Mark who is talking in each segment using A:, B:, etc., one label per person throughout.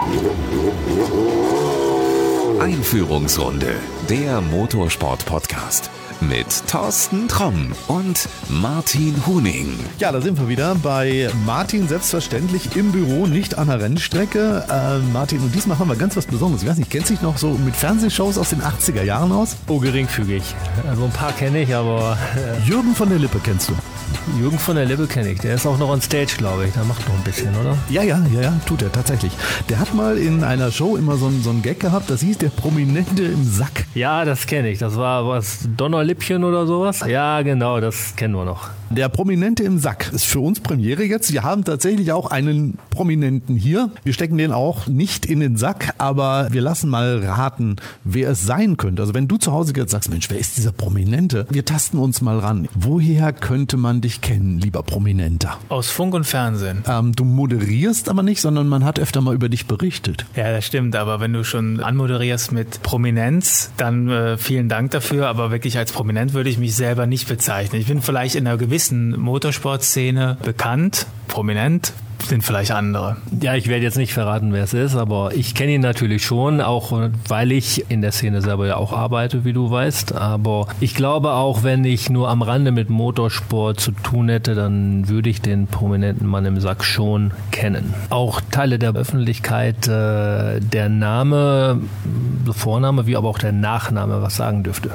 A: Einführungsrunde, der Motorsport-Podcast mit Thorsten Tromm und Martin Huning.
B: Ja, da sind wir wieder bei Martin, selbstverständlich im Büro, nicht an der Rennstrecke. Martin, und diesmal haben wir ganz was Besonderes. Ich weiß nicht, kennst du dich noch so mit Fernsehshows aus den 80er Jahren aus?
C: Oh, geringfügig. Also ein paar kenne ich, aber...
B: Jürgen von der Lippe kennst du?
C: Jürgen von der Lippe kenne ich. Der ist auch noch on Stage, glaube ich. Der macht noch ein bisschen, oder?
B: Ja, tut er tatsächlich. Der hat mal in einer Show immer so einen Gag gehabt, das hieß der Prominente im Sack.
C: Ja, das kenne ich. Das war was, Donnerlippchen oder sowas? Ja, genau, das kennen wir noch.
B: Der Prominente im Sack ist für uns Premiere jetzt. Wir haben tatsächlich auch einen Prominenten hier. Wir stecken den auch nicht in den Sack, aber wir lassen mal raten, wer es sein könnte. Also wenn du zu Hause jetzt sagst, Mensch, wer ist dieser Prominente? Wir tasten uns mal ran. Woher könnte man dich kennen, lieber Prominenter?
D: Aus Funk und Fernsehen.
B: Du moderierst aber nicht, sondern man hat öfter mal über dich berichtet.
D: Ja, das stimmt, aber wenn du schon anmoderierst mit Prominenz, dann vielen Dank dafür, aber wirklich als Prominent würde ich mich selber nicht bezeichnen. Ich bin vielleicht in einer gewissen Motorsportszene bekannt, prominent, sind vielleicht andere.
C: Ja, ich werde jetzt nicht verraten, wer es ist, aber ich kenne ihn natürlich schon, auch weil ich in der Szene selber ja auch arbeite, wie du weißt. Aber ich glaube auch, wenn ich nur am Rande mit Motorsport zu tun hätte, dann würde ich den prominenten Mann im Sack schon kennen. Auch Teile der Öffentlichkeit, der Name, der Vorname, wie aber auch der Nachname, was sagen dürfte.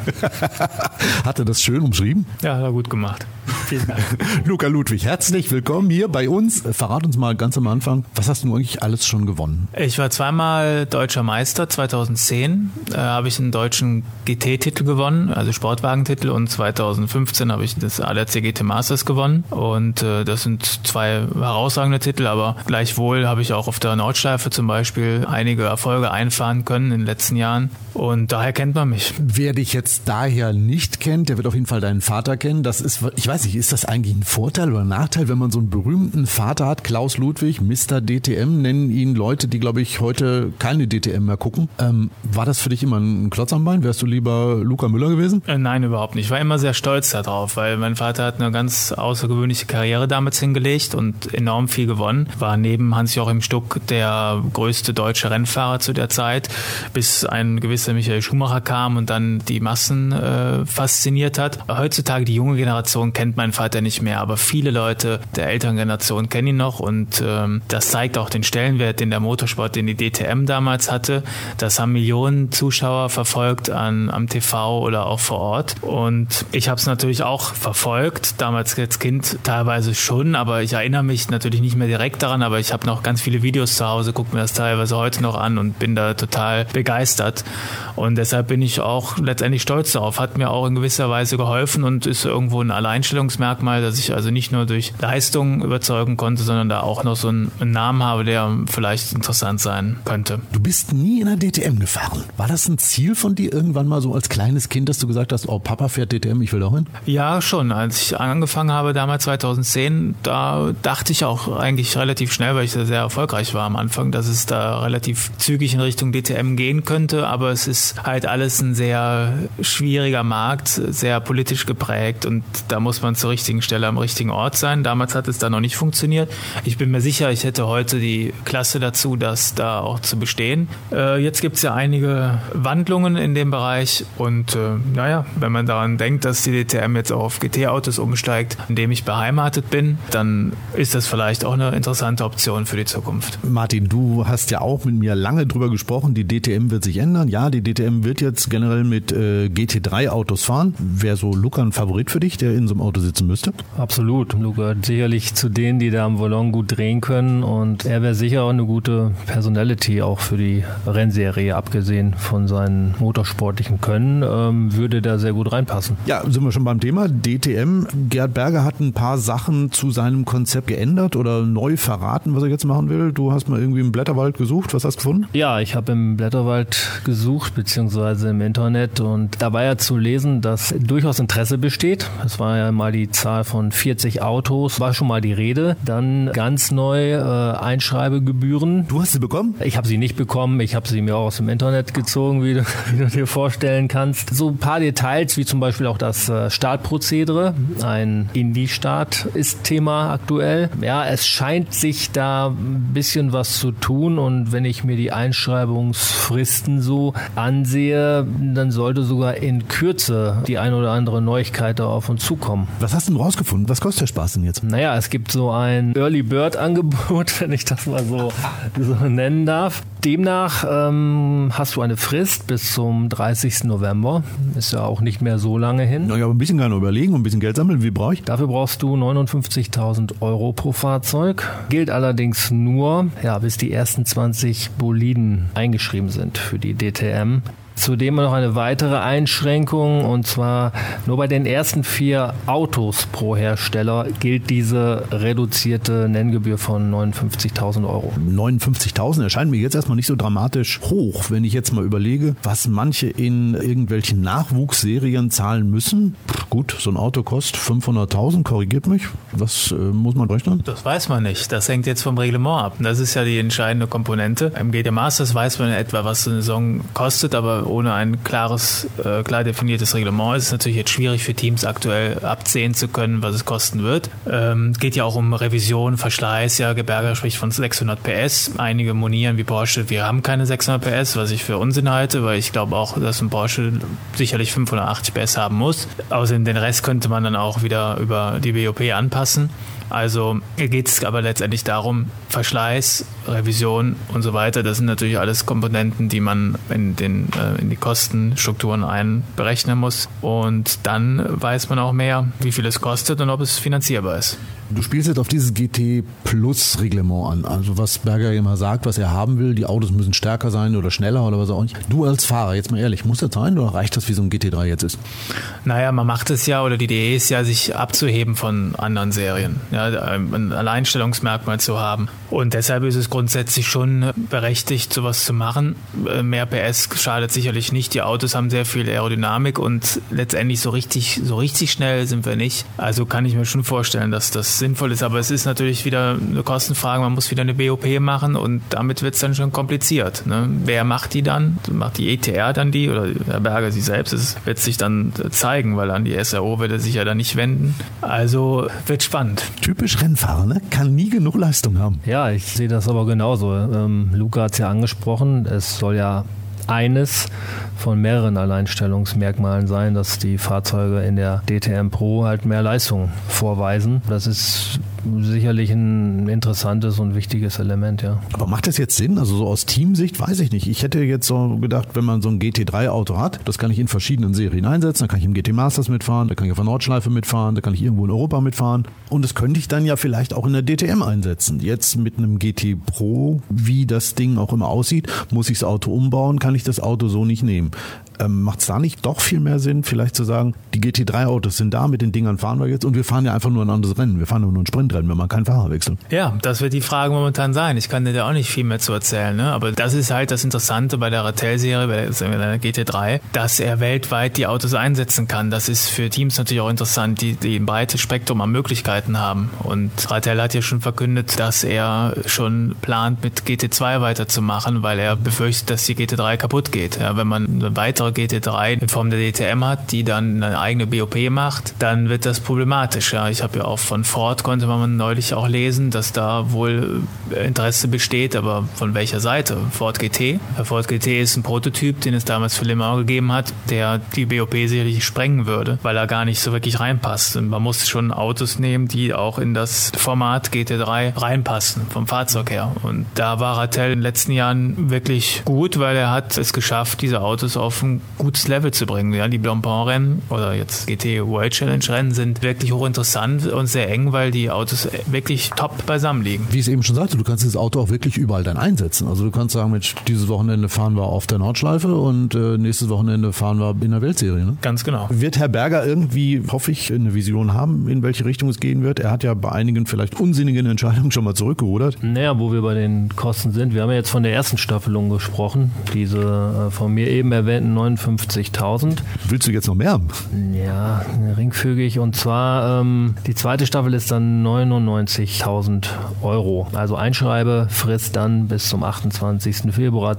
B: Hat er das schön umschrieben?
D: Ja, war gut gemacht. Vielen Dank.
B: Luca Ludwig, herzlich willkommen hier bei uns. Verrat uns mal ganz am Anfang, was hast du eigentlich alles schon gewonnen?
D: Ich war zweimal deutscher Meister. 2010 habe ich einen deutschen GT-Titel gewonnen, also Sportwagentitel, und 2015 habe ich das ADAC GT Masters gewonnen. Und das sind zwei herausragende Titel, aber gleichwohl habe ich auch auf der Nordschleife zum Beispiel einige Erfolge einfahren können in den letzten Jahren. Und daher kennt man mich.
B: Wer dich jetzt daher nicht kennt, der wird auf jeden Fall deinen Vater kennen. Das ist, ich weiß nicht, ist das eigentlich ein Vorteil oder ein Nachteil, wenn man so einen berühmten Vater hat? Klaus Ludwig, Mr. DTM, nennen ihn Leute, die, glaube ich, heute keine DTM mehr gucken. War das für dich immer ein Klotz am Bein? Wärst du lieber Luca Müller gewesen?
D: Nein, überhaupt nicht. Ich war immer sehr stolz darauf, weil mein Vater hat eine ganz außergewöhnliche Karriere damals hingelegt und enorm viel gewonnen. War neben Hans-Joachim Stuck der größte deutsche Rennfahrer zu der Zeit, bis ein gewisser Michael Schumacher kam und dann die Massen fasziniert hat. Heutzutage, die junge Generation kennt meinen Vater nicht mehr, aber viele Leute der älteren Generation kennen ihn noch, und das zeigt auch den Stellenwert, den der Motorsport, den die DTM damals hatte. Das haben Millionen Zuschauer verfolgt am TV oder auch vor Ort, und ich habe es natürlich auch verfolgt, damals als Kind teilweise schon, aber ich erinnere mich natürlich nicht mehr direkt daran, aber ich habe noch ganz viele Videos zu Hause, gucke mir das teilweise heute noch an und bin da total begeistert, und deshalb bin ich auch letztendlich stolz darauf. Hat mir auch in gewisser Weise geholfen und ist irgendwo ein Alleinstellungsmerkmal, dass ich also nicht nur durch Leistung überzeugen konnte, sondern da auch noch so einen Namen habe, der vielleicht interessant sein könnte.
B: Du bist nie in der DTM gefahren. War das ein Ziel von dir irgendwann mal so als kleines Kind, dass du gesagt hast, oh, Papa fährt DTM, ich will da hin?
D: Ja, schon. Als ich angefangen habe, damals 2010, da dachte ich auch eigentlich relativ schnell, weil ich da sehr erfolgreich war am Anfang, dass es da relativ zügig in Richtung DTM gehen könnte, aber es ist halt alles ein sehr schwieriger Markt, sehr politisch geprägt, und da muss man zur richtigen Stelle am richtigen Ort sein. Damals hat es da noch nicht funktioniert. Ich bin mir sicher, ich hätte heute die Klasse dazu, das da auch zu bestehen. Jetzt gibt es ja einige Wandlungen in dem Bereich, und wenn man daran denkt, dass die DTM jetzt auch auf GT-Autos umsteigt, in dem ich beheimatet bin, dann ist das vielleicht auch eine interessante Option für die Zukunft.
B: Martin, du hast ja auch mit mir lange drüber gesprochen, die DTM wird sich ändern. Ja, die DTM wird jetzt generell mit GT3-Autos fahren. Wäre so Luca ein Favorit für dich, der in so einem Auto sitzen müsste?
C: Absolut. Luca gehört sicherlich zu denen, die da am Volant gut drehen können, und er wäre sicher auch eine gute Personality auch für die Rennserie, abgesehen von seinem motorsportlichen Können, würde da sehr gut reinpassen.
B: Ja, sind wir schon beim Thema DTM. Gerd Berger hat ein paar Sachen zu seinem Konzept geändert oder neu verraten, was er jetzt machen will. Du hast mal irgendwie im Blätterwald gesucht. Was hast du gefunden?
C: Ja, ich habe im Blätterwald gesucht, beziehungsweise im Internet, und da war ja zu lesen, dass durchaus Interesse besteht. Es war ja mal die die Zahl von 40 Autos, war schon mal die Rede. Dann ganz neu Einschreibegebühren.
B: Du hast sie bekommen?
C: Ich habe sie nicht bekommen, ich habe sie mir auch aus dem Internet gezogen, wie du dir vorstellen kannst. So ein paar Details, wie zum Beispiel auch das Startprozedere. Ein Indie-Start ist Thema aktuell. Ja, es scheint sich da ein bisschen was zu tun und wenn ich mir die Einschreibungsfristen so ansehe, dann sollte sogar in Kürze die ein oder andere Neuigkeit da auf uns zukommen.
B: Was hast du denn rausgefunden? Was kostet der Spaß denn jetzt?
C: Naja, es gibt so ein Early Bird Angebot, wenn ich das mal so nennen darf. Demnach hast du eine Frist bis zum 30. November. Ist ja auch nicht mehr so lange hin.
B: Ja, aber ein bisschen gerne überlegen und ein bisschen Geld sammeln. Wie brauche ich?
C: Dafür brauchst du 59.000 Euro pro Fahrzeug. Gilt allerdings nur, bis die ersten 20 Boliden eingeschrieben sind für die DTM. Zudem noch eine weitere Einschränkung und zwar nur bei den ersten 4 Autos pro Hersteller gilt diese reduzierte Nenngebühr von 59.000 Euro.
B: 59.000 erscheint mir jetzt erstmal nicht so dramatisch hoch, wenn ich jetzt mal überlege, was manche in irgendwelchen Nachwuchsserien zahlen müssen. Gut, so ein Auto kostet 500.000, korrigiert mich. Was muss man rechnen?
D: Das weiß man nicht. Das hängt jetzt vom Reglement ab. Das ist ja die entscheidende Komponente. Im GT Masters weiß man etwa, was so eine Saison kostet, aber ohne ein klar definiertes Reglement ist es natürlich jetzt schwierig für Teams aktuell absehen zu können, was es kosten wird. Geht ja auch um Revision, Verschleiß. Ja, Berger spricht von 600 PS. Einige monieren wie Porsche, wir haben keine 600 PS, was ich für Unsinn halte, weil ich glaube auch, dass ein Porsche sicherlich 580 PS haben muss. Außerdem den Rest könnte man dann auch wieder über die BOP anpassen. Also geht es aber letztendlich darum, Verschleiß, Revision und so weiter, das sind natürlich alles Komponenten, die man in die Kostenstrukturen einberechnen muss. Und dann weiß man auch mehr, wie viel es kostet und ob es finanzierbar ist.
B: Du spielst jetzt auf dieses GT Plus Reglement an, also was Berger immer sagt, was er haben will, die Autos müssen stärker sein oder schneller oder was auch nicht. Du als Fahrer, jetzt mal ehrlich, muss das sein oder reicht das, wie so ein GT3 jetzt ist?
D: Naja, man macht es ja, oder die Idee ist ja, sich abzuheben von anderen Serien, ja, ein Alleinstellungsmerkmal zu haben. Und deshalb ist es grundsätzlich schon berechtigt, sowas zu machen. Mehr PS schadet sicherlich nicht, die Autos haben sehr viel Aerodynamik und letztendlich so richtig schnell sind wir nicht. Also kann ich mir schon vorstellen, dass das sinnvoll ist, aber es ist natürlich wieder eine Kostenfrage, man muss wieder eine BOP machen und damit wird es dann schon kompliziert. Ne? Wer macht die dann? Macht die ETR dann die oder Herr Berger sie selbst? Das wird sich dann zeigen, weil an die SRO wird er sich ja dann nicht wenden. Also wird spannend.
B: Typisch Rennfahrer, ne? Kann nie genug Leistung haben.
C: Ja, ich sehe das aber genauso. Luca hat es ja angesprochen, es soll ja eines von mehreren Alleinstellungsmerkmalen sein, dass die Fahrzeuge in der DTM Pro halt mehr Leistung vorweisen. Das ist sicherlich ein interessantes und wichtiges Element, ja.
B: Aber macht das jetzt Sinn? Also so aus Teamsicht weiß ich nicht. Ich hätte jetzt so gedacht, wenn man so ein GT3-Auto hat, das kann ich in verschiedenen Serien einsetzen, da kann ich im GT Masters mitfahren, da kann ich auf der Nordschleife mitfahren, da kann ich irgendwo in Europa mitfahren und das könnte ich dann ja vielleicht auch in der DTM einsetzen. Jetzt mit einem GT Pro, wie das Ding auch immer aussieht, muss ich das Auto umbauen, kann ich das Auto so nicht nehmen. Macht es da nicht doch viel mehr Sinn, vielleicht zu sagen, die GT3-Autos sind da, mit den Dingern fahren wir jetzt und wir fahren ja einfach nur ein anderes Rennen. Wir fahren nur ein Sprintrennen, wenn man keinen Fahrer wechselt.
D: Ja, das wird die Frage momentan sein. Ich kann dir da auch nicht viel mehr zu erzählen, ne? Aber das ist halt das Interessante bei der Ratel-Serie, bei der GT3, dass er weltweit die Autos einsetzen kann. Das ist für Teams natürlich auch interessant, die ein breites Spektrum an Möglichkeiten haben. Und Ratel hat ja schon verkündet, dass er schon plant, mit GT2 weiterzumachen, weil er befürchtet, dass die GT3 kaputt geht. Ja, wenn man eine weitere GT3 in Form der DTM hat, die dann eine eigene BOP macht, dann wird das problematisch. Ja, ich habe ja auch von Ford, konnte man neulich auch lesen, dass da wohl Interesse besteht, aber von welcher Seite? Ford GT. Der Ford GT ist ein Prototyp, den es damals für Le Mans gegeben hat, der die BOP sicherlich sprengen würde, weil er gar nicht so wirklich reinpasst. Und man muss schon Autos nehmen, die auch in das Format GT3 reinpassen, vom Fahrzeug her. Und da war Ratel in den letzten Jahren wirklich gut, weil er hat es geschafft, diese Autos auf ein gutes Level zu bringen. Ja, die Blancpain-Rennen oder jetzt GT World Challenge Rennen sind wirklich hochinteressant und sehr eng, weil die Autos wirklich top beisammen liegen.
B: Wie ich es eben schon sagte, du kannst das Auto auch wirklich überall dann einsetzen. Also du kannst sagen, Mensch, dieses Wochenende fahren wir auf der Nordschleife und nächstes Wochenende fahren wir in der Weltserie. Ne?
D: Ganz genau.
B: Wird Herr Berger irgendwie, hoffe ich, eine Vision haben, in welche Richtung es gehen wird? Er hat ja bei einigen vielleicht unsinnigen Entscheidungen schon mal zurückgerudert.
C: Naja, wo wir bei den Kosten sind, wir haben ja jetzt von der ersten Staffelung gesprochen, diese von mir eben erwähnten 59.000.
B: Willst du jetzt noch mehr haben?
C: Ja, geringfügig. Und zwar die zweite Staffel ist dann 99.000 Euro. Also Einschreibefrist dann bis zum 28. Februar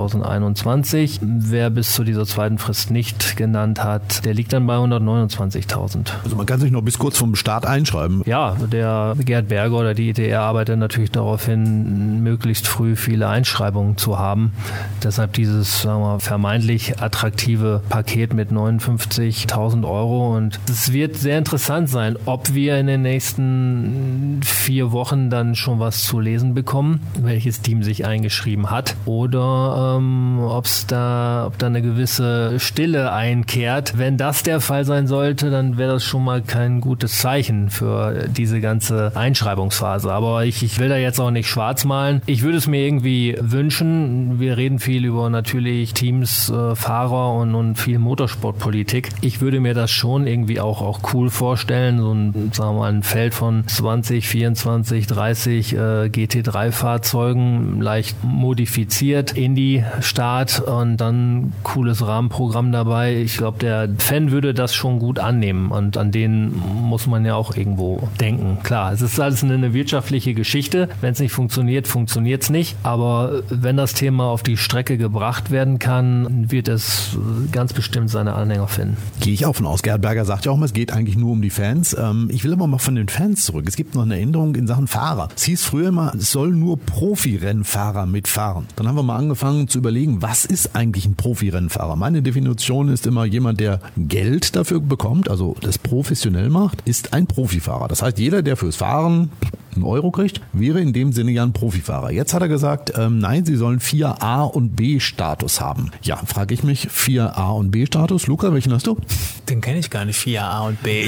C: 2021. Wer bis zu dieser zweiten Frist nicht genannt hat, der liegt dann bei 129.000.
B: Also man kann sich noch bis kurz vom Start einschreiben.
C: Ja, der Gerd Berger oder die ITR arbeitet natürlich darauf hin, möglichst früh viele Einschreibungen zu haben. Deshalb dieses, sagen wir, vermeintlich attraktive Paket mit 59.000 Euro. Und es wird sehr interessant sein, ob wir in den nächsten 4 Wochen dann schon was zu lesen bekommen, welches Team sich eingeschrieben hat, oder ob da eine gewisse Stille einkehrt. Wenn das der Fall sein sollte, dann wäre das schon mal kein gutes Zeichen für diese ganze Einschreibungsphase. Aber ich will da jetzt auch nicht schwarz malen. Ich würde es mir irgendwie wünschen. Wir reden viel über natürlich Teams, Fahrer und viel Motorsportpolitik. Ich würde mir das schon irgendwie auch cool vorstellen. So ein, sagen wir mal, ein Feld von 20, 24, 30 GT3-Fahrzeugen, leicht modifiziert, Indy-Start und dann cooles Rahmenprogramm dabei. Ich glaube, der Fan würde das schon gut annehmen und an den muss man ja auch irgendwo denken. Klar, es ist alles eine wirtschaftliche Geschichte. Wenn es nicht funktioniert, funktioniert es nicht. Aber wenn das Thema auf die Strecke gebracht werden kann, wird es ganz bestimmt seine Anhänger finden.
B: Gehe ich auch von aus. Gerd Berger sagt ja auch mal, es geht eigentlich nur um die Fans. Ich will aber mal von den Fans zurück. Es gibt noch eine Änderung in Sachen Fahrer. Es hieß früher immer, es sollen nur Profi-Rennfahrer mitfahren. Dann haben wir mal angefangen zu überlegen, was ist eigentlich ein Profi-Rennfahrer? Meine Definition ist immer jemand, der Geld dafür bekommt, also das professionell macht, ist ein Profifahrer. Das heißt, jeder, der fürs Fahren einen Euro kriegt, wäre in dem Sinne ja ein Profifahrer. Jetzt hat er gesagt, nein, sie sollen 4A und B-Status haben. Ja, frage ich mich, 4A und B-Status. Luca, welchen hast du?
D: Den kenne ich gar nicht, 4A und B.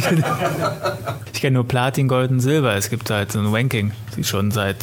D: Ich kenne nur Platin, Gold und Silber. Es gibt halt so ein Ranking, die schon seit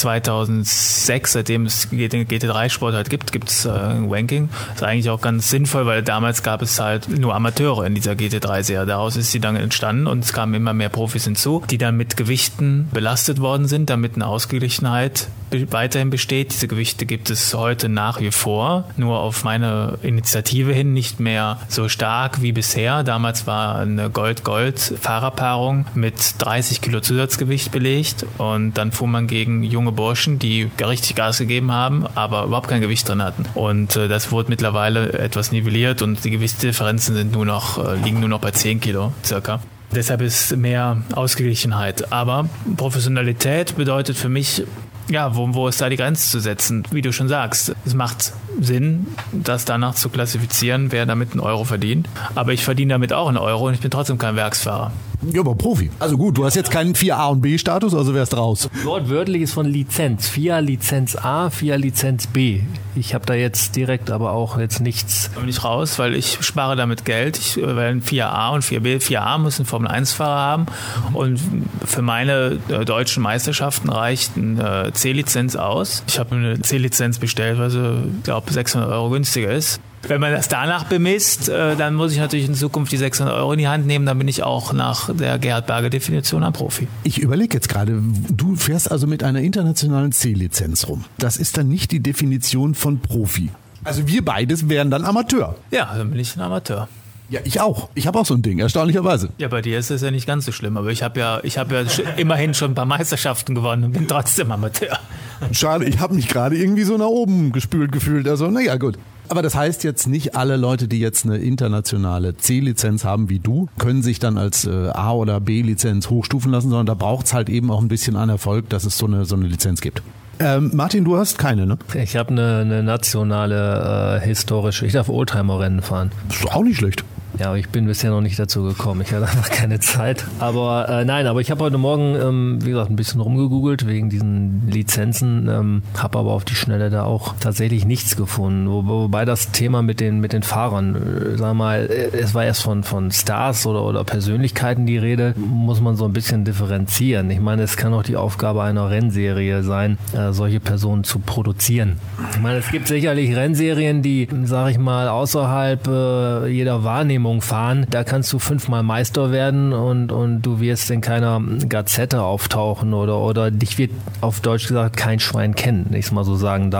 D: 2006, seitdem es GT3-Sport halt gibt es ein Ranking. Das ist eigentlich auch ganz sinnvoll, weil damals gab es halt nur Amateure in dieser GT3-Serie. Daraus ist sie dann entstanden und es kamen immer mehr Profis hinzu, die dann mit Gewichten belastet worden sind, damit eine Ausgeglichenheit weiterhin besteht. Diese Gewichte gibt es heute nach wie vor, nur auf meine Initiative hin nicht mehr so stark wie bisher. Damals war eine Gold-Gold-Fahrerpaarung mit 30 Kilo Zusatzgewicht belegt und dann fuhr man gegen junge Burschen, die richtig Gas gegeben haben, aber überhaupt kein Gewicht drin hatten. Und das wurde mittlerweile etwas nivelliert und die Gewichtsdifferenzen liegen nur noch bei 10 Kilo circa. Deshalb ist mehr Ausgeglichenheit. Aber Professionalität bedeutet für mich, ja, wo ist da die Grenze zu setzen? Wie du schon sagst, es macht Sinn, das danach zu klassifizieren, wer damit einen Euro verdient. Aber ich verdiene damit auch einen Euro und ich bin trotzdem kein Werksfahrer.
B: Ja, aber Profi. Also gut, du hast jetzt keinen 4A und B-Status, also wärst raus.
C: Wortwörtlich ist von Lizenz. 4 Lizenz A, 4 Lizenz B. Ich habe da jetzt direkt aber auch jetzt nichts.
D: Da bin ich raus, weil ich spare damit Geld. Weil ein 4A und 4B, 4A muss ein Formel-1-Fahrer haben und für meine deutschen Meisterschaften reicht eine C-Lizenz aus. Ich habe eine C-Lizenz bestellt, weil sie, glaube 600 Euro günstiger ist. Wenn man das danach bemisst, dann muss ich natürlich in Zukunft die 600 Euro in die Hand nehmen. Dann bin ich auch nach der Gerhard Berger Definition ein Profi.
B: Ich überlege jetzt gerade, du fährst also mit einer internationalen C-Lizenz rum. Das ist dann nicht die Definition von Profi. Also wir beides wären dann Amateur.
D: Ja, dann bin ich ein Amateur.
B: Ja, ich auch. Ich habe auch so ein Ding, erstaunlicherweise.
D: Ja, bei dir ist das ja nicht ganz so schlimm. Aber ich habe ja immerhin schon ein paar Meisterschaften gewonnen und bin trotzdem Amateur.
B: Schade, ich habe mich gerade irgendwie so nach oben gespült gefühlt. Also, naja, gut. Aber das heißt jetzt, nicht alle Leute, die jetzt eine internationale C-Lizenz haben wie du, können sich dann als A- oder B-Lizenz hochstufen lassen, sondern da braucht es halt eben auch ein bisschen an Erfolg, dass es so eine Lizenz gibt. Martin, du hast keine, ne?
C: Ich habe eine nationale historische, ich darf Oldtimer-Rennen fahren.
B: Das ist auch nicht schlecht.
C: Ja, aber ich bin bisher noch nicht dazu gekommen. Ich hatte einfach keine Zeit. Aber aber ich habe heute Morgen, wie gesagt, ein bisschen rumgegoogelt wegen diesen Lizenzen, habe aber auf die Schnelle da auch tatsächlich nichts gefunden. Wobei das Thema mit den Fahrern, sag mal, es war erst von Stars oder Persönlichkeiten die Rede, muss man so ein bisschen differenzieren. Ich meine, es kann auch die Aufgabe einer Rennserie sein, solche Personen zu produzieren. Ich meine, es gibt sicherlich Rennserien, die, sag ich mal, außerhalb jeder Wahrnehmung fahren, da kannst du 5-mal Meister werden und du wirst in keiner Gazette auftauchen oder dich wird auf Deutsch gesagt kein Schwein kennen, wenn ich es mal so sagen darf.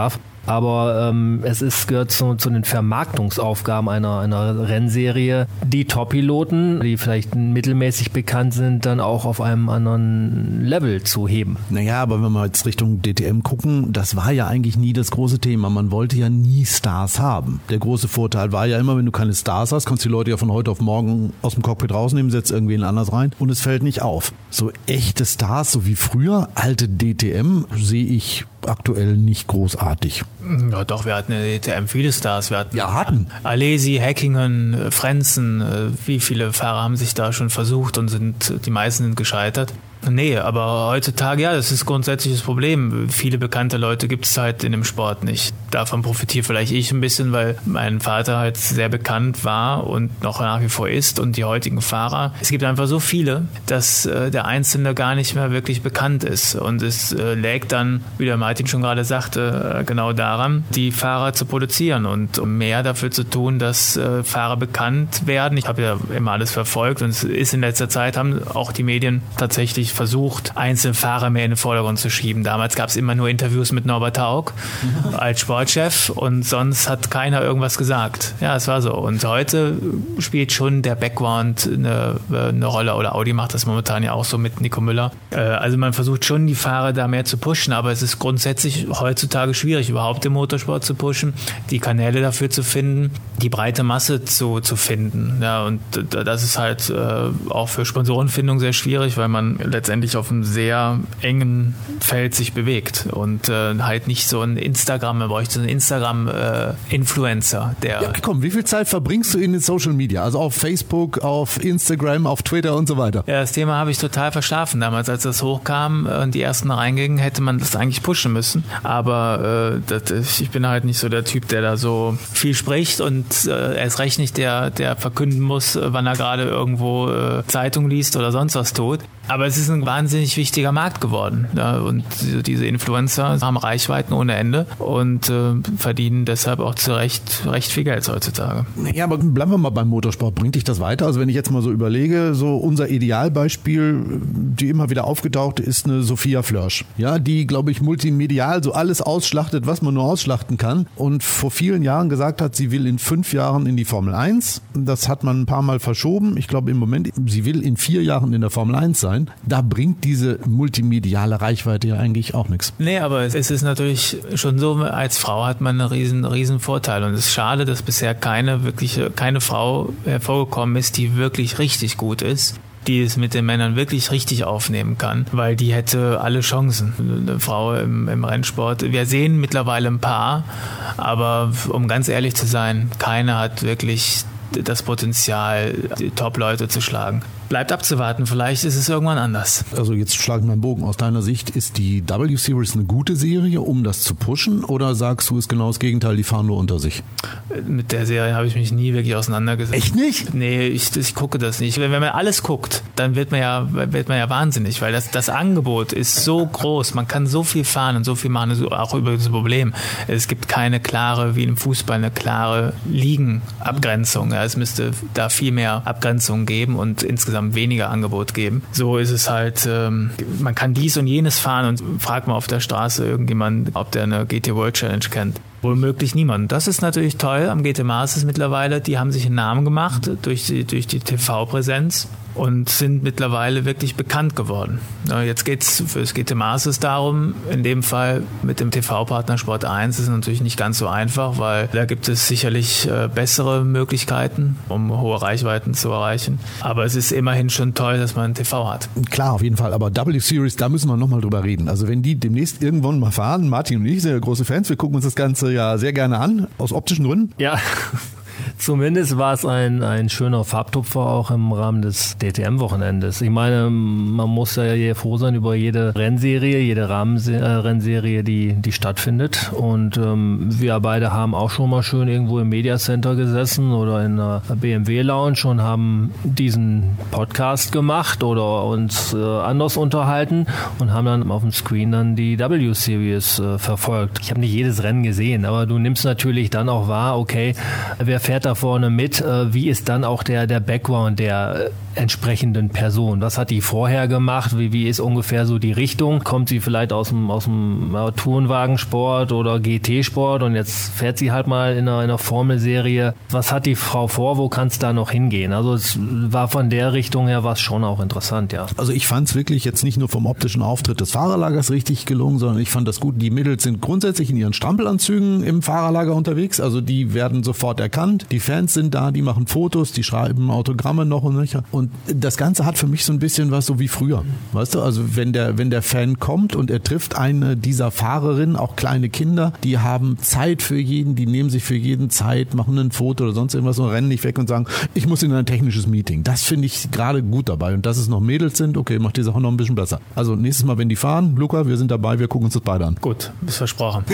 C: aber es gehört zu den Vermarktungsaufgaben einer Rennserie, die Top-Piloten, die vielleicht mittelmäßig bekannt sind, dann auch auf einem anderen Level zu heben.
B: Naja, aber wenn wir jetzt Richtung DTM gucken, das war ja eigentlich nie das große Thema. Man wollte ja nie Stars haben. Der große Vorteil war ja immer, wenn du keine Stars hast, kannst du die Leute ja von heute auf morgen aus dem Cockpit rausnehmen, setzt irgendwen anders rein und es fällt nicht auf. So echte Stars, so wie früher, alte DTM, sehe ich aktuell nicht großartig.
D: Ja doch, wir hatten in der DTM viele Stars. Wir
B: hatten.
D: Alesi, Häkkinen, Frentzen, wie viele Fahrer haben sich da schon versucht und die meisten sind gescheitert. Nee, aber heutzutage, ja, das ist grundsätzlich das Problem. Viele bekannte Leute gibt es halt in dem Sport nicht. Davon profitiere vielleicht ich ein bisschen, weil mein Vater halt sehr bekannt war und noch nach wie vor ist und die heutigen Fahrer. Es gibt einfach so viele, dass der Einzelne gar nicht mehr wirklich bekannt ist. Und es lägt dann, wie der Martin schon gerade sagte, genau daran, die Fahrer zu produzieren und mehr dafür zu tun, dass Fahrer bekannt werden. Ich habe ja immer alles verfolgt und es ist in letzter Zeit, haben auch die Medien tatsächlich versucht, einzelne Fahrer mehr in den Vordergrund zu schieben. Damals gab es immer nur Interviews mit Norbert Haug als Sportchef und sonst hat keiner irgendwas gesagt. Ja, es war so. Und heute spielt schon der Background eine Rolle, oder Audi macht das momentan ja auch so mit Nico Müller. Also man versucht schon, die Fahrer da mehr zu pushen, aber es ist grundsätzlich heutzutage schwierig, überhaupt im Motorsport zu pushen, die Kanäle dafür zu finden, die breite Masse zu finden. Ja, und das ist halt auch für Sponsorenfindung sehr schwierig, weil man letztendlich auf einem sehr engen Feld sich bewegt und halt nicht so ein Instagram, man bräuchte so einen Instagram-Influencer, der...
B: Ja, komm, wie viel Zeit verbringst du in den Social Media? Also auf Facebook, auf Instagram, auf Twitter und so weiter?
D: Ja, das Thema habe ich total verschlafen. Damals, als das hochkam und die ersten reingingen, hätte man das eigentlich pushen müssen. Aber ich bin halt nicht so der Typ, der da so viel spricht und erst recht nicht der verkünden muss, wann er gerade irgendwo Zeitung liest oder sonst was tut. Aber es ist ein wahnsinnig wichtiger Markt geworden. Ja, und diese Influencer haben Reichweiten ohne Ende und verdienen deshalb auch zu Recht recht viel Geld heutzutage.
B: Ja, aber bleiben wir mal beim Motorsport. Bringt dich das weiter? Also wenn ich jetzt mal so überlege, so unser Idealbeispiel, die immer wieder aufgetaucht ist, eine Sophia Flörsch. Ja, die, glaube ich, multimedial so alles ausschlachtet, was man nur ausschlachten kann. Und vor vielen Jahren gesagt hat, sie will in 5 Jahren in die Formel 1. Das hat man ein paar Mal verschoben. Ich glaube im Moment, sie will in 4 Jahren in der Formel 1 sein. Da bringt diese multimediale Reichweite ja eigentlich auch nichts.
D: Nee, aber es ist natürlich schon so, als Frau hat man einen riesen Vorteil. Und es ist schade, dass bisher keine Frau hervorgekommen ist, die wirklich richtig gut ist, die es mit den Männern wirklich richtig aufnehmen kann, weil die hätte alle Chancen. Eine Frau im Rennsport, wir sehen mittlerweile ein paar, aber um ganz ehrlich zu sein, keine hat wirklich das Potenzial, die Top-Leute zu schlagen. Bleibt abzuwarten, vielleicht ist es irgendwann anders.
B: Also jetzt schlagen wir einen Bogen. Aus deiner Sicht, ist die W-Series eine gute Serie, um das zu pushen, oder sagst du, ist genau das Gegenteil, die fahren nur unter sich?
D: Mit der Serie habe ich mich nie wirklich auseinandergesetzt.
B: Echt nicht?
D: Nee, ich gucke das nicht. Wenn man alles guckt, dann wird man ja wahnsinnig, weil das Angebot ist so groß, man kann so viel fahren und so viel machen, auch über das Problem. Es gibt keine klare, wie im Fußball, eine klare Ligenabgrenzung. Ja, es müsste da viel mehr Abgrenzung geben und insgesamt weniger Angebot geben. So ist es halt, man kann dies und jenes fahren und fragt mal auf der Straße irgendjemand, ob der eine GT World Challenge kennt. Womöglich niemand. Das ist natürlich toll am GT Masters mittlerweile. Die haben sich einen Namen gemacht durch die TV-Präsenz und sind mittlerweile wirklich bekannt geworden. Jetzt geht es für das GT Masters darum, in dem Fall mit dem TV-Partner Sport 1 ist es natürlich nicht ganz so einfach, weil da gibt es sicherlich bessere Möglichkeiten, um hohe Reichweiten zu erreichen. Aber es ist immerhin schon toll, dass man TV hat.
B: Klar, auf jeden Fall. Aber W-Series, da müssen wir nochmal drüber reden. Also wenn die demnächst irgendwann mal fahren, Martin und ich sind ja große Fans, wir gucken uns das Ganze ja sehr gerne an, aus optischen Gründen.
C: Ja. Zumindest war es ein schöner Farbtupfer auch im Rahmen des DTM-Wochenendes. Ich meine, man muss ja froh sein über jede Rennserie, jede Rahmenrennserie, die stattfindet. Und wir beide haben auch schon mal schön irgendwo im Media Center gesessen oder in einer BMW-Lounge und haben diesen Podcast gemacht oder uns anders unterhalten und haben dann auf dem Screen dann die W-Series verfolgt. Ich habe nicht jedes Rennen gesehen, aber du nimmst natürlich dann auch wahr, okay, wer fährt fährt da vorne mit. Wie ist dann auch der Background der entsprechenden Person? Was hat die vorher gemacht? Wie ist ungefähr so die Richtung? Kommt sie vielleicht aus dem Tourenwagensport oder GT-Sport und jetzt fährt sie halt mal in einer Formelserie? Was hat die Frau vor? Wo kann es da noch hingehen? Also es war von der Richtung her was schon auch interessant, ja.
B: Also ich fand es wirklich jetzt nicht nur vom optischen Auftritt des Fahrerlagers richtig gelungen, sondern ich fand das gut. Die Mädels sind grundsätzlich in ihren Strampelanzügen im Fahrerlager unterwegs, also die werden sofort erkannt. Die Fans sind da, die machen Fotos, die schreiben Autogramme noch und nöcher. Und das Ganze hat für mich so ein bisschen was so wie früher. Weißt du, also wenn der Fan kommt und er trifft eine dieser Fahrerinnen, auch kleine Kinder, die haben Zeit für jeden, die nehmen sich für jeden Zeit, machen ein Foto oder sonst irgendwas und rennen nicht weg und sagen, ich muss in ein technisches Meeting. Das finde ich gerade gut dabei. Und dass es noch Mädels sind, okay, macht die Sache noch ein bisschen besser. Also nächstes Mal, wenn die fahren, Luca, wir sind dabei, wir gucken uns das beide an.
D: Gut, ist versprochen.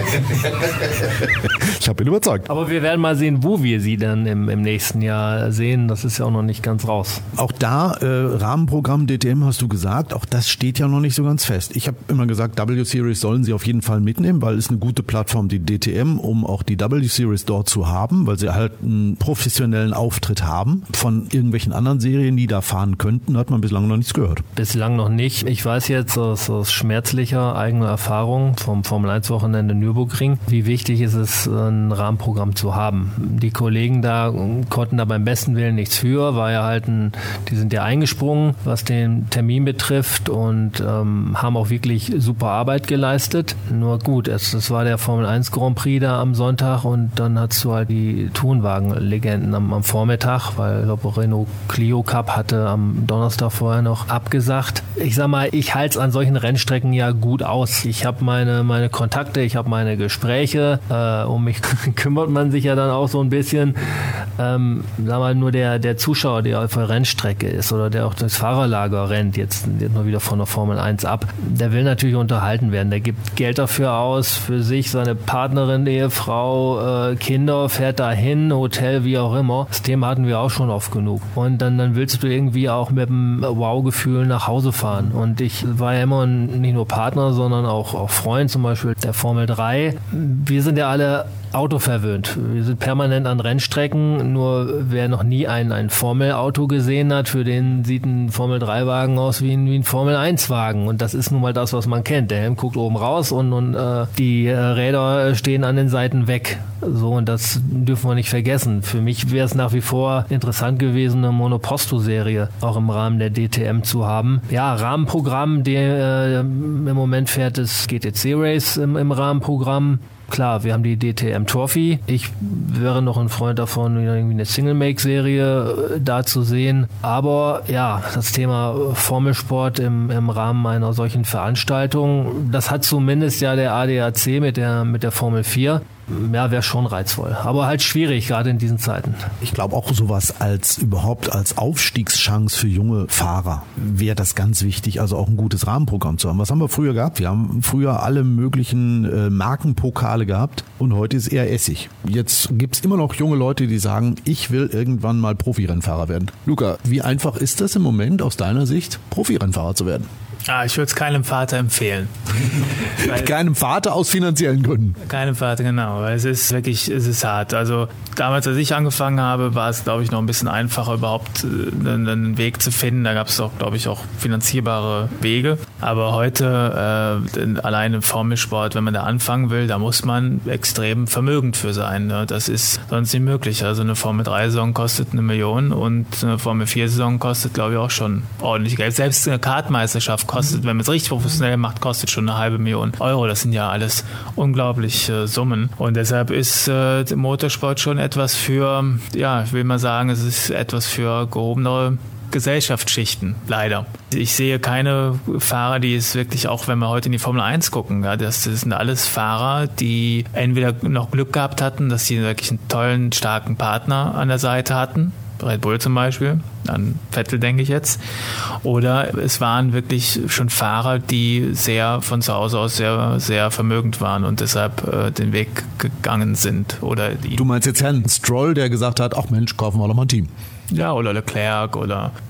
B: Ich habe ihn überzeugt.
C: Aber wir werden mal sehen, wo wir sie dann im nächsten Jahr sehen. Das ist ja auch noch nicht ganz raus.
B: Auch da, Rahmenprogramm DTM hast du gesagt, auch das steht ja noch nicht so ganz fest. Ich habe immer gesagt, W-Series sollen sie auf jeden Fall mitnehmen, weil es eine gute Plattform, die DTM, um auch die W-Series dort zu haben, weil sie halt einen professionellen Auftritt haben. Von irgendwelchen anderen Serien, die da fahren könnten, hat man bislang noch nichts gehört.
C: Bislang noch nicht. Ich weiß jetzt aus schmerzlicher eigener Erfahrung vom Formel-1-Wochenende Nürburgring, wie wichtig ist es, ein Rahmenprogramm zu haben. Die Kollegen da konnten da beim besten Willen nichts für, war ja halt die sind ja eingesprungen, was den Termin betrifft und haben auch wirklich super Arbeit geleistet. Nur gut, es war der Formel 1 Grand Prix da am Sonntag und dann hast du halt die Tourenwagen-Legenden am Vormittag, weil ich glaube Renault Clio Cup hatte am Donnerstag vorher noch abgesagt. Ich sag mal, ich halte es an solchen Rennstrecken ja gut aus. Ich habe meine Kontakte, ich habe meine Gespräche, um mich kümmert man sich ja dann auch so ein bisschen. Sag mal, nur der Zuschauer, der auf der Rennstrecke ist oder der auch durchs Fahrerlager rennt, jetzt nur wieder von der Formel 1 ab, der will natürlich unterhalten werden. Der gibt Geld dafür aus, für sich, seine Partnerin, Ehefrau, Kinder, fährt dahin, Hotel, wie auch immer. Das Thema hatten wir auch schon oft genug. Und dann willst du irgendwie auch mit einem Wow-Gefühl nach Hause fahren. Und ich war ja immer nicht nur Partner, sondern auch Freund zum Beispiel der Formel 3. Wir sind ja alle autoverwöhnt. Wir sind permanent an Rennstrecken, nur wer noch nie ein Formel-Auto gesehen hat, für den sieht ein Formel-3-Wagen aus wie ein Formel-1-Wagen. Und das ist nun mal das, was man kennt. Der Helm guckt oben raus und die Räder stehen an den Seiten weg. So, und das dürfen wir nicht vergessen. Für mich wäre es nach wie vor interessant gewesen, eine Monoposto-Serie auch im Rahmen der DTM zu haben. Ja, Rahmenprogramm, der im Moment fährt, ist GTC Race im Rahmenprogramm. Klar, wir haben die DTM Trophy. Ich wäre noch ein Freund davon, irgendwie eine Single-Make-Serie da zu sehen. Aber ja, das Thema Formelsport im Rahmen einer solchen Veranstaltung, das hat zumindest ja der ADAC mit der Formel 4. Ja, wäre schon reizvoll. Aber halt schwierig, gerade in diesen Zeiten.
B: Ich glaube auch sowas als Aufstiegschance für junge Fahrer wäre das ganz wichtig, also auch ein gutes Rahmenprogramm zu haben. Was haben wir früher gehabt? Wir haben früher alle möglichen Markenpokale gehabt und heute ist eher Essig. Jetzt gibt es immer noch junge Leute, die sagen, ich will irgendwann mal Profirennfahrer werden. Luca, wie einfach ist das im Moment aus deiner Sicht, Profirennfahrer zu werden?
D: Ich würde es keinem Vater empfehlen.
B: Keinem Vater aus finanziellen Gründen.
D: Keinem Vater, genau. Weil es ist hart. Also damals, als ich angefangen habe, war es, glaube ich, noch ein bisschen einfacher, überhaupt einen Weg zu finden. Da gab es auch, glaube ich, auch finanzierbare Wege. Aber heute, allein im Formelsport, wenn man da anfangen will, da muss man extrem vermögend für sein. Ne? Das ist sonst nicht möglich. Also eine Formel-3-Saison kostet 1 Million und eine Formel-4-Saison kostet, glaube ich, auch schon ordentlich Geld. Selbst eine Kartmeisterschaft kostet, wenn man es richtig professionell macht, kostet schon 500.000 Euro. Das sind ja alles unglaubliche Summen. Und deshalb ist der Motorsport schon etwas für, ja, ich will mal sagen, es ist etwas für gehobenere Gesellschaftsschichten, leider. Ich sehe keine Fahrer, die es wirklich, auch wenn wir heute in die Formel 1 gucken, ja, das sind alles Fahrer, die entweder noch Glück gehabt hatten, dass sie wirklich einen tollen, starken Partner an der Seite hatten, Red Bull zum Beispiel, an Vettel denke ich jetzt, oder es waren wirklich schon Fahrer, die von zu Hause aus sehr, sehr vermögend waren und deshalb den Weg gegangen sind.
B: Du meinst jetzt Herrn Stroll, der gesagt hat, ach Mensch, kaufen wir doch mal ein Team.
D: Ja, oder Leclerc oder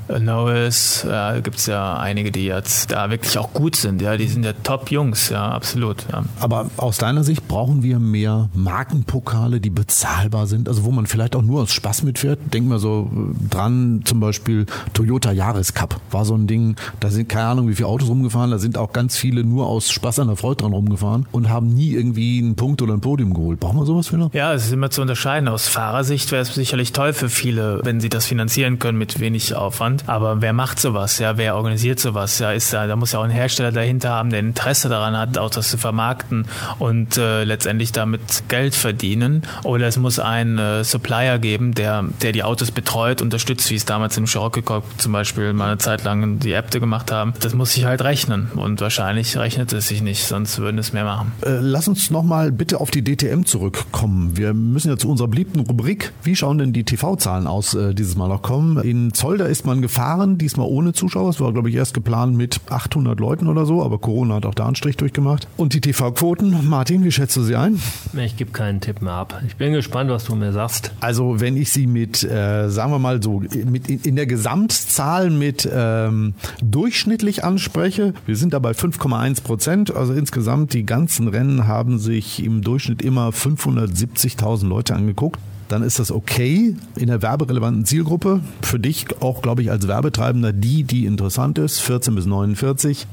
D: Norris, gibt es ja einige, die jetzt da wirklich auch gut sind. Ja, die sind ja Top-Jungs, ja, absolut. Ja.
B: Aber aus deiner Sicht brauchen wir mehr Markenpokale, die bezahlbar sind, also wo man vielleicht auch nur aus Spaß mitfährt. Denk mal so dran, zum Beispiel Toyota Yaris Cup war so ein Ding, da sind keine Ahnung wie viele Autos rumgefahren, da sind auch ganz viele nur aus Spaß an der Freude dran rumgefahren und haben nie irgendwie einen Punkt oder ein Podium geholt. Brauchen wir sowas wieder?
D: Ja, es ist immer zu unterscheiden. Aus Fahrersicht wäre es sicherlich toll für viele, wenn sie das finanzieren können mit wenig Aufwand. Aber wer macht sowas? Ja, wer organisiert sowas? Ja, da muss ja auch ein Hersteller dahinter haben, der Interesse daran hat, auch das zu vermarkten und letztendlich damit Geld verdienen. Oder es muss einen Supplier geben, der die Autos betreut, unterstützt, wie es damals im Scirocco Cup zum Beispiel mal eine Zeit lang die Äbte gemacht haben. Das muss sich halt rechnen. Und wahrscheinlich rechnet es sich nicht, sonst würden es mehr machen.
B: Lass uns nochmal bitte auf die DTM zurückkommen. Wir müssen ja zu unserer beliebten Rubrik. Wie schauen denn die TV-Zahlen aus dieses Mal noch kommen? In Zolder ist man gefahren, diesmal ohne Zuschauer. Es war, glaube ich, erst geplant mit 800 Leuten oder so, aber Corona hat auch da einen Strich durchgemacht. Und die TV-Quoten, Martin, wie schätzt du sie ein?
C: Ich gebe keinen Tipp mehr ab. Ich bin gespannt, was du mir sagst.
B: Also wenn ich sie mit, sagen wir mal so, in der Gesamtzahl mit durchschnittlich anspreche, wir sind da bei 5,1%. Also insgesamt die ganzen Rennen haben sich im Durchschnitt immer 570.000 Leute angeguckt. Dann ist das okay in der werberelevanten Zielgruppe. Für dich auch, glaube ich, als Werbetreibender die interessant ist, 14 bis 49.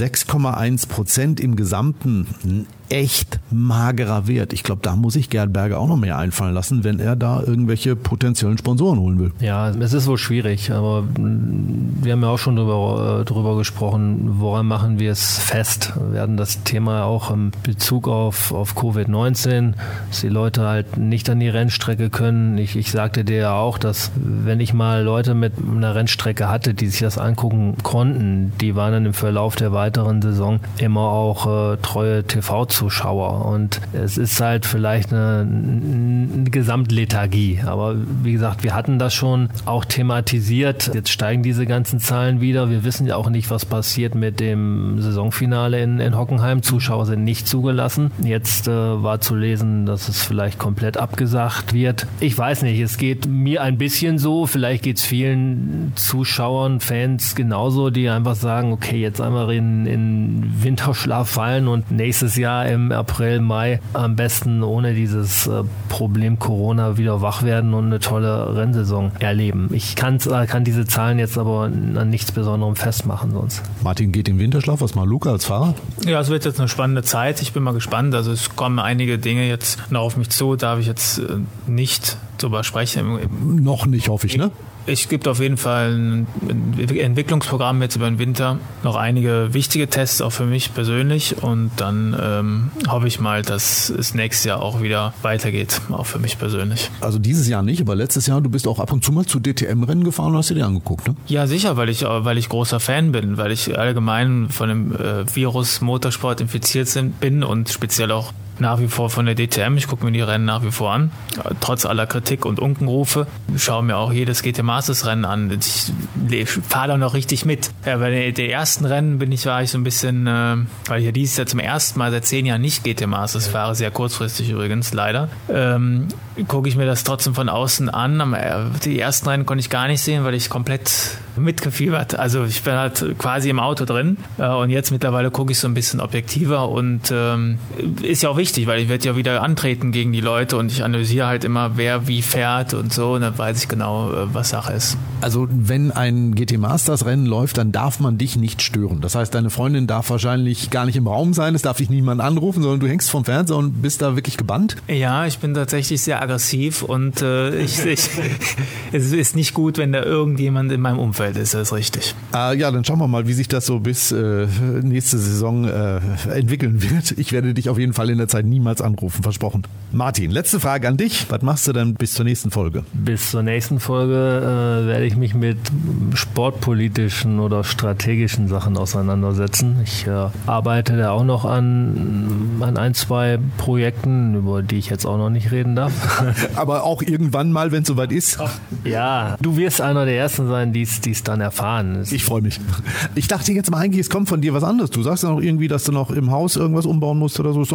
B: 6,1% im Gesamten. Ein echt magerer Wert. Ich glaube, da muss ich Gerd Berger auch noch mehr einfallen lassen, wenn er da irgendwelche potenziellen Sponsoren holen will.
C: Ja, es ist wohl schwierig, aber wir haben ja auch schon drüber gesprochen, woran machen wir es fest? Wir hatten das Thema auch im Bezug auf Covid-19, dass die Leute halt nicht an die Rennstrecke können. Ich sagte dir ja auch, dass wenn ich mal Leute mit einer Rennstrecke hatte, die sich das angucken konnten, die waren dann im Verlauf der weiteren Saison immer auch treue TV-Zuschauer. Und es ist halt vielleicht eine Gesamtlethargie. Aber wie gesagt, wir hatten das schon auch thematisiert. Jetzt steigen diese ganzen Zahlen wieder. Wir wissen ja auch nicht, was passiert mit dem Saisonfinale in Hockenheim. Zuschauer sind nicht zugelassen. Jetzt war zu lesen, dass es vielleicht komplett abgesagt wird. Ich weiß nicht, es geht mir ein bisschen so. Vielleicht geht es vielen Zuschauern, Fans genauso, die einfach sagen, okay, jetzt einmal in Winterschlaf fallen und nächstes Jahr im April, Mai am besten ohne dieses Problem Corona wieder wach werden und eine tolle Rennsaison erleben. Ich kann diese Zahlen jetzt aber an nichts Besonderem festmachen sonst.
B: Martin geht in Winterschlaf. Was macht Luca als Fahrer?
D: Ja, es wird jetzt eine spannende Zeit. Ich bin mal gespannt. Also es kommen einige Dinge jetzt noch auf mich zu. Darf ich jetzt nicht drüber sprechen.
B: Noch nicht, hoffe ich, ne?
D: Es gibt auf jeden Fall ein Entwicklungsprogramm jetzt über den Winter, noch einige wichtige Tests auch für mich persönlich und dann hoffe ich mal, dass es nächstes Jahr auch wieder weitergeht, auch für mich persönlich.
B: Also dieses Jahr nicht, aber letztes Jahr, du bist auch ab und zu mal zu DTM-Rennen gefahren und hast dir die angeguckt, ne?
D: Ja, sicher, weil ich großer Fan bin, weil ich allgemein von dem Virus Motorsport infiziert bin und speziell auch nach wie vor von der DTM. Ich gucke mir die Rennen nach wie vor an, trotz aller Kritik und Unkenrufe. Ich schaue mir auch jedes GT Masters Rennen an. Ich fahre da noch richtig mit. Ja, bei den ersten Rennen war ich so ein bisschen, weil ich ja dieses Jahr zum ersten Mal seit 10 Jahren nicht GT Masters fahre, sehr kurzfristig übrigens, leider, gucke ich mir das trotzdem von außen an. Die ersten Rennen konnte ich gar nicht sehen, weil ich komplett mitgefiebert. Also ich bin halt quasi im Auto drin und jetzt mittlerweile gucke ich so ein bisschen objektiver und ist ja auch wichtig, weil ich werde ja wieder antreten gegen die Leute und ich analysiere halt immer, wer wie fährt und so und dann weiß ich genau, was Sache ist.
B: Also wenn ein GT Masters Rennen läuft, dann darf man dich nicht stören. Das heißt, deine Freundin darf wahrscheinlich gar nicht im Raum sein, es darf dich niemand anrufen, sondern du hängst vom Fernseher und bist da wirklich gebannt?
D: Ja, ich bin tatsächlich sehr aggressiv und es ist nicht gut, wenn da irgendjemand in meinem Umfeld ist, das ist richtig.
B: Ja, dann schauen wir mal, wie sich das so bis nächste Saison entwickeln wird. Ich werde dich auf jeden Fall in der Zeit niemals anrufen, versprochen. Martin, letzte Frage an dich. Was machst du denn bis zur nächsten Folge?
C: Bis zur nächsten Folge werde ich mich mit sportpolitischen oder strategischen Sachen auseinandersetzen. Ich arbeite da auch noch an 1, 2 Projekten, über die ich jetzt auch noch nicht reden darf.
B: Aber auch irgendwann mal, wenn es soweit ist?
C: Ja, du wirst einer der Ersten sein, die es dann erfahren.
B: Ich freue mich. Ich dachte jetzt mal eigentlich, es kommt von dir was anderes. Du sagst ja noch irgendwie, dass du noch im Haus irgendwas umbauen musst oder so. Ist doch noch nicht fertig.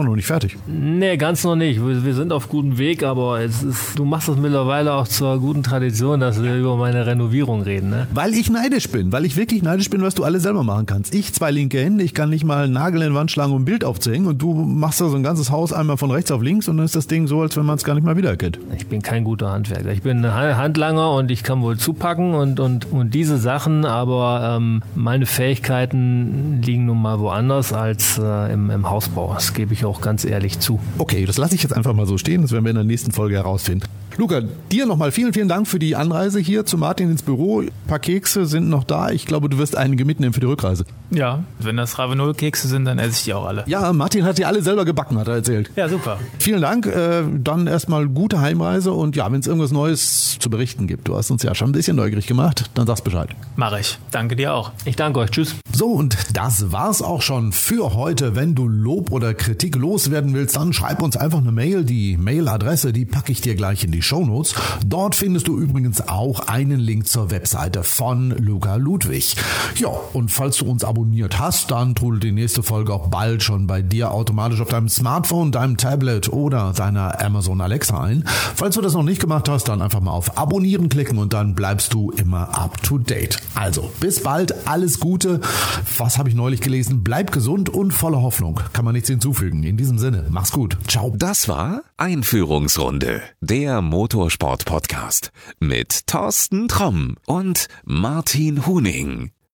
B: fertig?
C: Nee, ganz noch nicht. Wir sind auf gutem Weg, aber du machst es mittlerweile auch zur guten Tradition, dass wir über meine Renovierung reden. Ne?
B: Weil ich neidisch bin, weil ich wirklich neidisch bin, was du alles selber machen kannst. Ich 2 linke Hände, ich kann nicht mal einen Nagel in die Wand schlagen, um ein Bild aufzuhängen, und du machst da so ein ganzes Haus einmal von rechts auf links und dann ist das Ding so, als wenn man es gar nicht mal wiedererkennt.
C: Ich bin kein guter Handwerker. Ich bin ein Handlanger und ich kann wohl zupacken und diese Sachen, aber meine Fähigkeiten liegen nun mal woanders als im Hausbau. Das gebe ich auch ganz ehrlich zu.
B: Okay, das lasse ich jetzt einfach mal so stehen, das werden wir in der nächsten Folge herausfinden. Luca, dir nochmal vielen, vielen Dank für die Anreise hier zu Martin ins Büro. Ein paar Kekse sind noch da. Ich glaube, du wirst einige mitnehmen für die Rückreise.
D: Ja, wenn das Ravenol-Kekse sind, dann esse ich die auch alle.
B: Ja, Martin hat die alle selber gebacken, hat er erzählt.
D: Ja, super.
B: Vielen Dank. Dann erstmal gute Heimreise und ja, wenn es irgendwas Neues zu berichten gibt, du hast uns ja schon ein bisschen neugierig gemacht, dann sag's Bescheid.
D: Mache ich. Danke dir auch.
C: Ich danke euch. Tschüss.
B: So, und das war's auch schon für heute. Wenn du Lob oder Kritik loswerden willst, dann schreib uns einfach eine Mail. Die Mailadresse, die packe ich dir gleich in die Shownotes. Dort findest du übrigens auch einen Link zur Webseite von Luca Ludwig. Ja, und falls du uns abonniert hast, dann trudelt die nächste Folge auch bald schon bei dir automatisch auf deinem Smartphone, deinem Tablet oder deiner Amazon Alexa ein. Falls du das noch nicht gemacht hast, dann einfach mal auf Abonnieren klicken und dann bleibst du immer up to date. Also, bis bald, alles Gute. Was habe ich neulich gelesen? Bleib gesund und voller Hoffnung. Kann man nichts hinzufügen. In diesem Sinne, mach's gut. Ciao.
A: Das war Einführungsrunde, der Motorsport-Podcast mit Thorsten Tromm und Martin Huning.